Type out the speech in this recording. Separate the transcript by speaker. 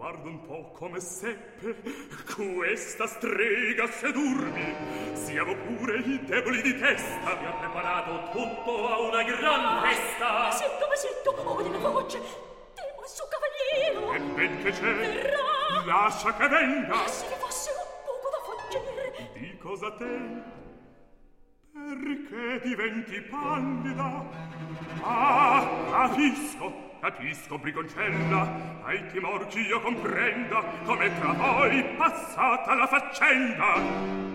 Speaker 1: Guarda un po' come seppe questa strega sedurmi. Siamo pure i deboli di testa. Vi ha preparato tutto a una gran festa.
Speaker 2: Ma sento, odi la voce. Temo il suo cavaliero.
Speaker 1: E ben che c'è,
Speaker 2: verrà.
Speaker 1: lascia che venga.
Speaker 2: Se ne fosse un poco da fuggire.
Speaker 1: Di cosa te? Perché diventi pallida? Ah, capisco, brigoncella. Hai timor che io comprenda come tra voi passata la faccenda.